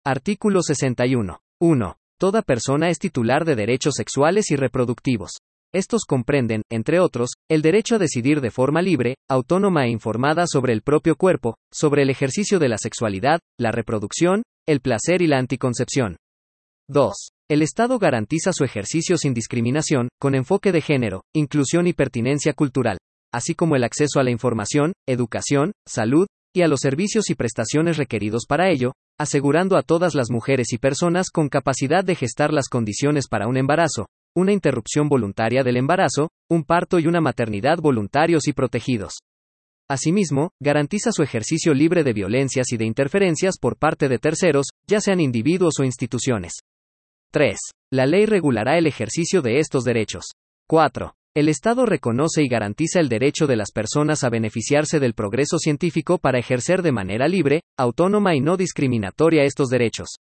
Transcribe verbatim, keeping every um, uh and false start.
Artículo sesenta y uno. uno. Toda persona es titular de derechos sexuales y reproductivos. Estos comprenden, entre otros, el derecho a decidir de forma libre, autónoma e informada sobre el propio cuerpo, sobre el ejercicio de la sexualidad, la reproducción, el placer y la anticoncepción. dos. El Estado garantiza su ejercicio sin discriminación, con enfoque de género, inclusión y pertinencia cultural, así como el acceso a la información, educación, salud, y a los servicios y prestaciones requeridos para ello, asegurando a todas las mujeres y personas con capacidad de gestar las condiciones para un embarazo, una interrupción voluntaria del embarazo, un parto y una maternidad voluntarios y protegidos. Asimismo, garantiza su ejercicio libre de violencias y de interferencias por parte de terceros, ya sean individuos o instituciones. tres. La ley regulará el ejercicio de estos derechos. cuatro. El Estado reconoce y garantiza el derecho de las personas a beneficiarse del progreso científico para ejercer de manera libre, autónoma y no discriminatoria estos derechos.